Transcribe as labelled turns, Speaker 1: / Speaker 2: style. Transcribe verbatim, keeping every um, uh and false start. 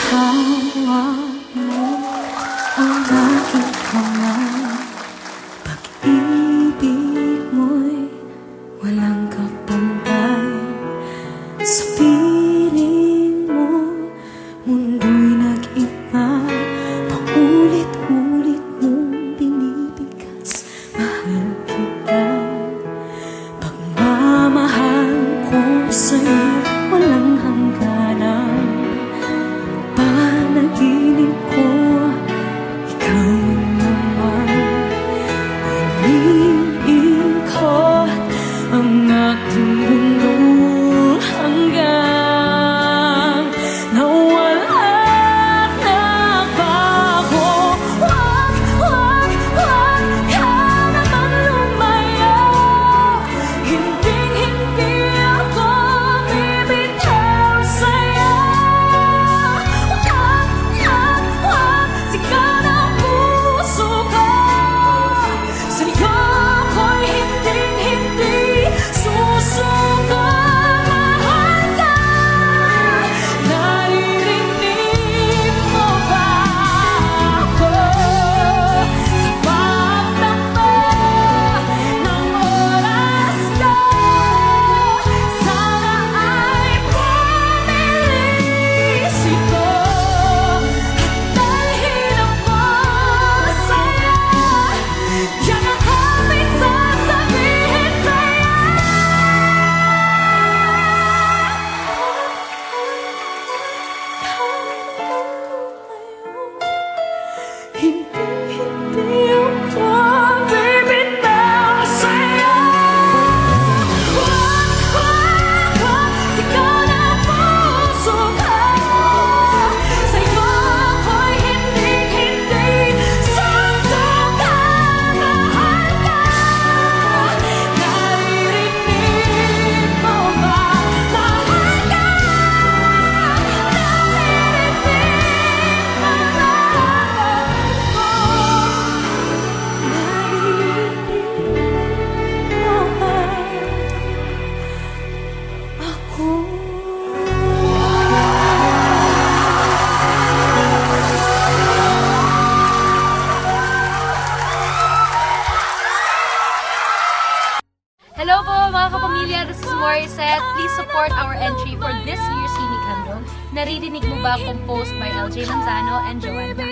Speaker 1: Hawak mo ang aking kamay. Pag-ibig mo'y walang kapantay. Sa piling mo, mundo'y nag-iba. Paulit-ulit mong binibigkas. Mahal kita. Pagmamahal ko sa'yo walang hangganan. Panaginip ko, ikaw naman. Iniikot ang aking mundo hanggang nawala na bago. Wag, wag, wag ka naman lumayo. Hinding hindi ako bibitaw sa'yo. Wag, wag, wag, sigaw ng puso ko. Sa'yo ako'y hinding hindi susuko. Mahal ka, naririnig mo ba ako? Sa pagtakbo ng oras ko, sana ay pumilis ito. At dalhin ako sa'yo, yan ang aming sasabihin sa'yo. Hindi, hindi ako bibitaw sa'yo. Wag, wag, wag, sigaw ng puso ko. Sa'yo ako'y hindi, hindi susuka. Mahal ka, naririnig mo ba? Mahal ka, naririnig mo ba ako? Naririnig mo ba ako?
Speaker 2: Hello po mga kapamilya, this is Morissette. Please support our entry for this year's Hinikando. Naririnig mo ba? Composed by L J Manzano and Joanne.